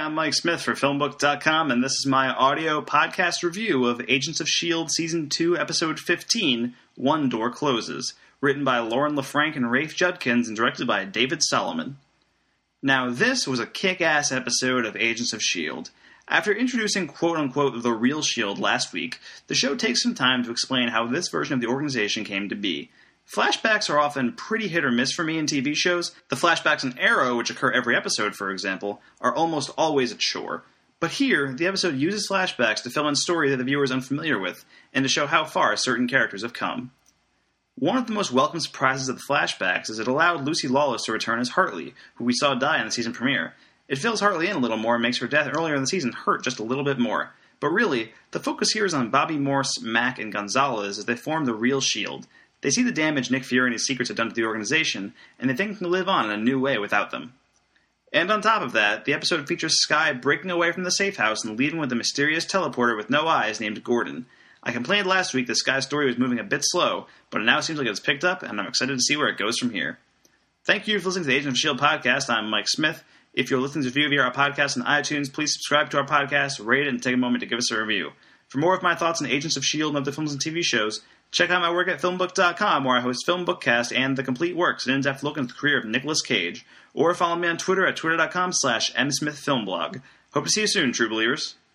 I'm Mike Smith for Filmbook.com, and this is my audio podcast review of Agents of S.H.I.E.L.D. Season 2, Episode 15, One Door Closes, written by Lauren LaFranc and Rafe Judkins and directed by David Solomon. Now, this was a kick-ass episode of Agents of S.H.I.E.L.D. After introducing quote-unquote the real S.H.I.E.L.D. last week, the show takes some time to explain how this version of the organization came to be. Flashbacks are often pretty hit or miss for me in TV shows. The flashbacks in Arrow, which occur every episode, for example, are almost always a chore. But here, the episode uses flashbacks to fill in story that the viewer is unfamiliar with, and to show how far certain characters have come. One of the most welcome surprises of the flashbacks is it allowed Lucy Lawless to return as Hartley, who we saw die in the season premiere. It fills Hartley in a little more and makes her death earlier in the season hurt just a little bit more. But really, the focus here is on Bobby Morse, Mac, and Gonzalez as they form the real S.H.I.E.L.D. They see the damage Nick Fury and his secrets have done to the organization, and they think they can live on in a new way without them. And on top of that, the episode features Skye breaking away from the safe house and leaving with a mysterious teleporter with no eyes named Gordon. I complained last week that Skye's story was moving a bit slow, but it now seems like it's picked up, and I'm excited to see where it goes from here. Thank you for listening to the Agents of S.H.I.E.L.D. podcast. I'm Mike Smith. If you're listening to review via our podcast on iTunes, please subscribe to our podcast, rate it, and take a moment to give us a review. For more of my thoughts on Agents of S.H.I.E.L.D. and other films and TV shows, check out my work at Filmbook.com, where I host Film Bookcast and The Complete Works, an in-depth look into the career of Nicolas Cage. Or follow me on Twitter at twitter.com/msmithfilmblog. Hope to see you soon, true believers.